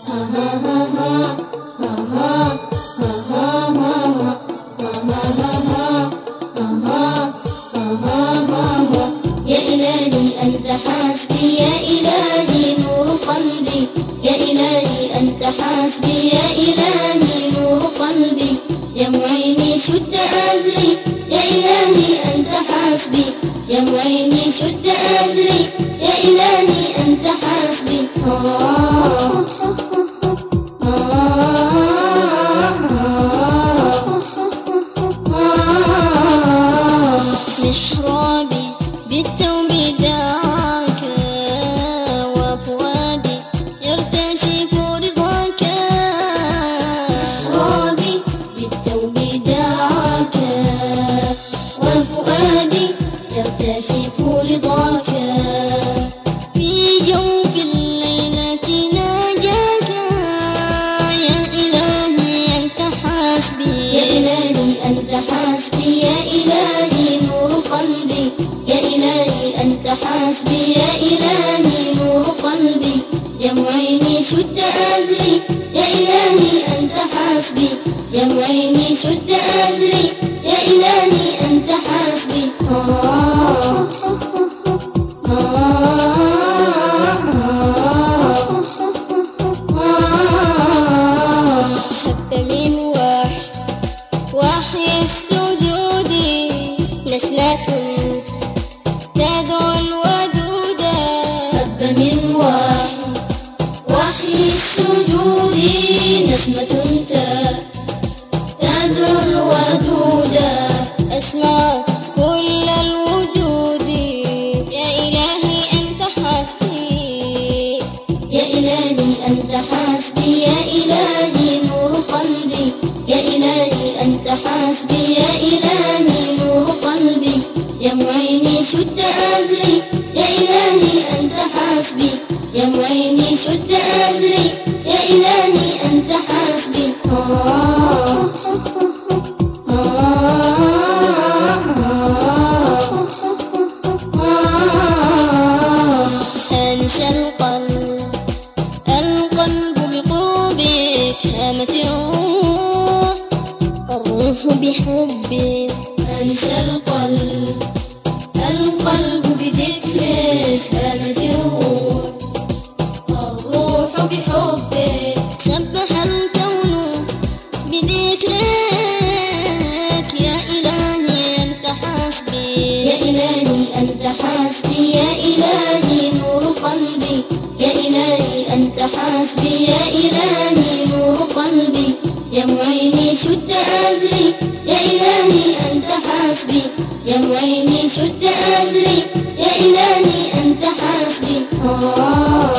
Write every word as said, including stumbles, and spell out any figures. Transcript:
يا إلهي أنت حسبي، يا إلهي نور قلبي، يا إلهي أنت حسبي، يا إلهي نور قلبي، يا معيني شد أزري، يا إلهي أنت حسبي، يا معيني شد أزري، يا إلهي أنت حسبي. آه محرابي بالتوب دعاك، وفؤادي يرتشف رضاك. محرابي بالتوب دعاك، وفؤادي يرتشف رضاك. في جوف الليلة ناجاك، يا إلهي أنت حسبي، يا إلهي أنت حسبي، يا إلهي نور قلبي، يا إلهي أنت حسبي، يا إلهي نور قلبي، يا معيني شد أزري، يا إلهي أنت حسبي، يا معيني شد أزري، يا إلهي أنت حسبي. آه حب من وحي وحي السجود نسمة تدعو الودود. هب من وحي وحي السجود نسمة تدعو الودود. أسمع كل الوجود، يا إلهي أنت حسبي، يا إلهي أنت حسبي، يا إلهي نور قلبي، يا إلهي أنت حسبي، يا إلهي نور قلبي، يا معيني شد أزري، يا إلهي أنت حسبي، يا معيني شد أزري، يا إلهي أنت حسبي. آه أنسى القلب القلب بقربك، هامت الروح الروح بحبك. أنسى القلب القلب بذكرك، هامت الروح الروح بحبك. سبح الكون بذكرك، يا إلهي أنت حسبي، يا إلهي أنت حسبي، يا إلهي نور قلبي، يا إلهي أنت حسبي، يا إلهي نور قلبي، يا معيني شد أزري، يا إلهي أنت حسبي، يا معيني شد أزري، يا إلهي أنت حسبي. آه